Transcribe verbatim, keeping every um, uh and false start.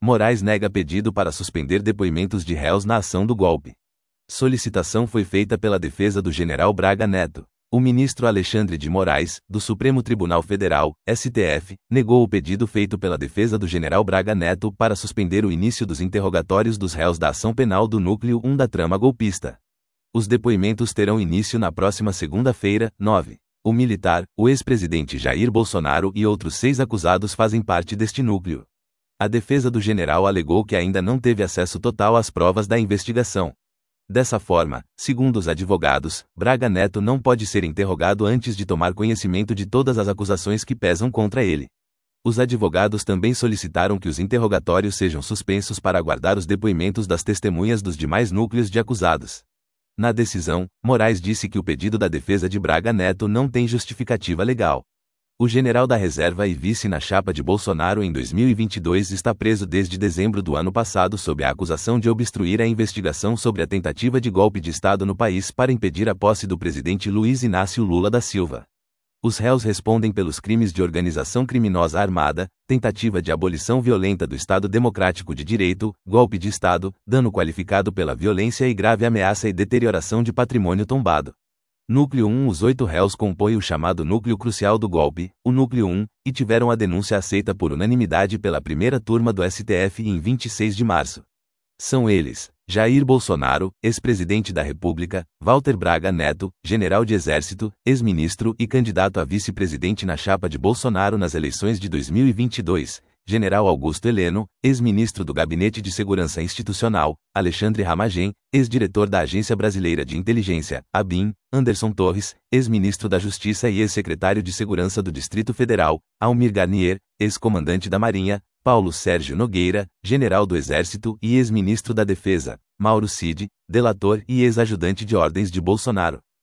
Moraes nega pedido para suspender depoimentos de réus na ação do golpe. Solicitação foi feita pela defesa do general Braga Neto. O ministro Alexandre de Moraes, do Supremo Tribunal Federal, S T F, negou o pedido feito pela defesa do general Braga Neto para suspender o início dos interrogatórios dos réus da ação penal do Núcleo um da trama golpista. Os depoimentos terão início na próxima segunda-feira, nove. O militar, o ex-presidente Jair Bolsonaro e outros seis acusados fazem parte deste núcleo. A defesa do general alegou que ainda não teve acesso total às provas da investigação. Dessa forma, segundo os advogados, Braga Neto não pode ser interrogado antes de tomar conhecimento de todas as acusações que pesam contra ele. Os advogados também solicitaram que os interrogatórios sejam suspensos para aguardar os depoimentos das testemunhas dos demais núcleos de acusados. Na decisão, Moraes disse que o pedido da defesa de Braga Neto não tem justificativa legal. O general da reserva e vice na chapa de Bolsonaro em dois mil e vinte e dois está preso desde dezembro do ano passado sob a acusação de obstruir a investigação sobre a tentativa de golpe de Estado no país para impedir a posse do presidente Luiz Inácio Lula da Silva. Os réus respondem pelos crimes de organização criminosa armada, tentativa de abolição violenta do Estado Democrático de Direito, golpe de Estado, dano qualificado pela violência e grave ameaça e deterioração de patrimônio tombado. Núcleo um. Os oito réus compõem o chamado núcleo crucial do golpe, o Núcleo um, e tiveram a denúncia aceita por unanimidade pela primeira turma do S T F em vinte e seis de março. São eles: Jair Bolsonaro, ex-presidente da República, Walter Braga Neto, general de exército, ex-ministro e candidato a vice-presidente na chapa de Bolsonaro nas eleições de dois mil e vinte e dois, general Augusto Heleno, ex-ministro do Gabinete de Segurança Institucional, Alexandre Ramagem, ex-diretor da Agência Brasileira de Inteligência, ABIN, Anderson Torres, ex-ministro da Justiça e ex-secretário de Segurança do Distrito Federal, Almir Garnier, ex-comandante da Marinha, Paulo Sérgio Nogueira, general do Exército e ex-ministro da Defesa, Mauro Cid, delator e ex-ajudante de ordens de Bolsonaro.